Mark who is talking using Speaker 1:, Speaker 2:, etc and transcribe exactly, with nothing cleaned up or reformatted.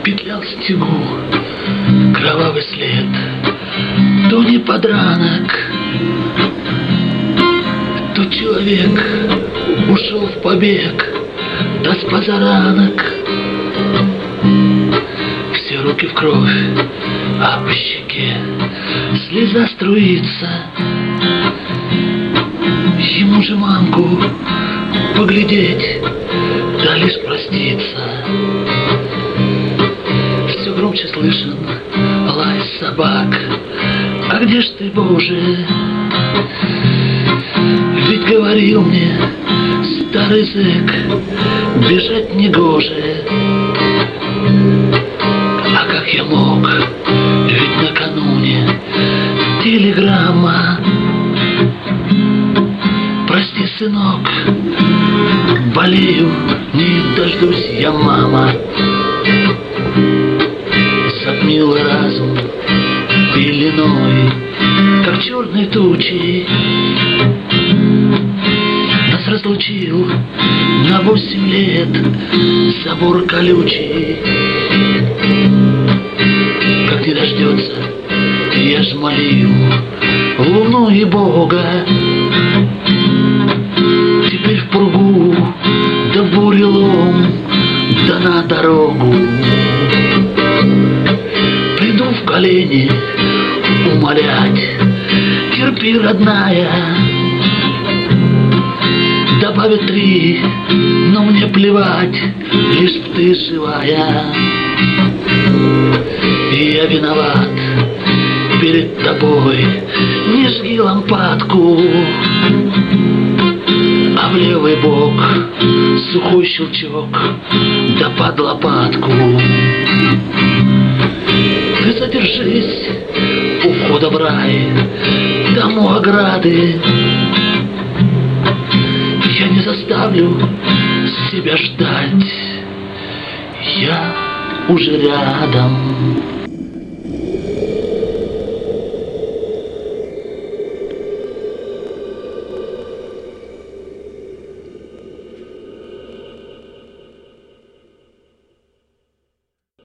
Speaker 1: Петлял в снегу кровавый след, то не подранок, то человек ушел в побег, да с позаранок. Все руки в кровь, а по щеке слеза струится. Ему же мамку поглядеть, да лишь проститься. Все громче слышен лай собак. А где ж ты, Боже? Ведь говорил мне старый зэк, бежать не гоже. А как я мог? Ведь накануне телеграмма. Прости, сынок, болею, не дождусь я, мама. Затмил разум пеленой, как черной тучей. Нас разлучил на восемь лет забор колючий. Как не дождется, я ж молил луну и Бога. Теперь в пургу, да в бурелом, да на дорогу. Приду в колени умолять, терпи, родная. Добавят три, но мне плевать, лишь б ты живая. И я виноват перед тобой, не жги лампадку. А в левый бок сухой щелчок, да под лопатку. Ты задержись у входа в рай, там у ограды. Я не заставлю себя ждать, я уже рядом.